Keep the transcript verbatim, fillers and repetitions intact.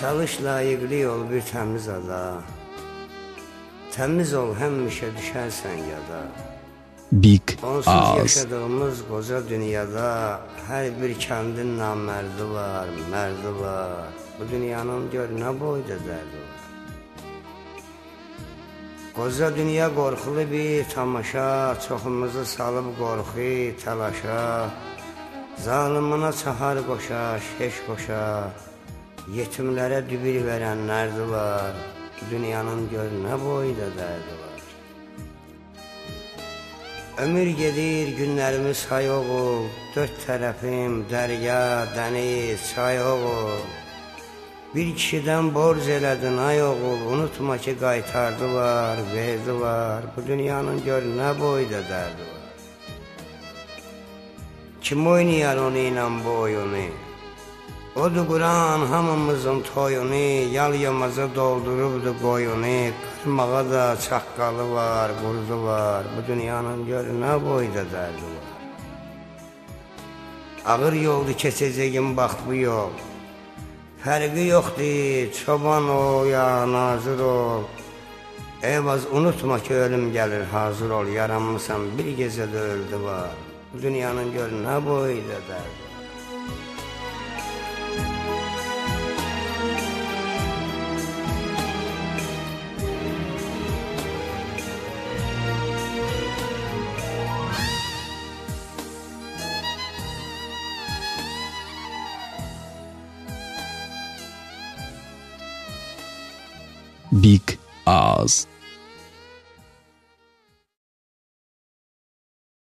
Çalış layiqli ol bir təmiz ada, təmiz ol həmişə düşərsən yada. Big Onsuz Az. yaşadığımız qoca dünyada hər bir kəndin namərdi var, mərdi var. Bu dünyanın gör nə boyda dərdi var. Qoca dünya qorxulu bir tamaşa, çoxumuzu salıb qorxu, təlaşa. Zalımına çahar qoşa, şeş qoşa, yetimlərə dübür verənlərdi var. Bu dünyanın gör nə boyda dərdi var. Ömür gedir, günlərimiz say oğul, dörd tərəfim dərya, dəniz, çay oğul. Bir kişidən borc elədin ay oğul, unutma ki qaytardılar, verdiler. Bu dünyanın gör nə boyda dərdi var. Kim oynayar onu ilə bu oyunu? Odur Quran hamımızın toyunu, yal yamaza doldurubdu qoyunu. Qırmağa da çaqqalı var, qurdu var. Bu dünyanın gör nə boyda dərdi var. Ağır yoldu keçəcəyim bax bu yol. Fərqi yoxdur, çoban ol ya nazır ol. Eyvaz unutma ki ölüm gəlir, hazır ol. Yaranmışsan bir gecədə öldü var. Bu dünyanın gör nə boyda dərdi var. Big Az.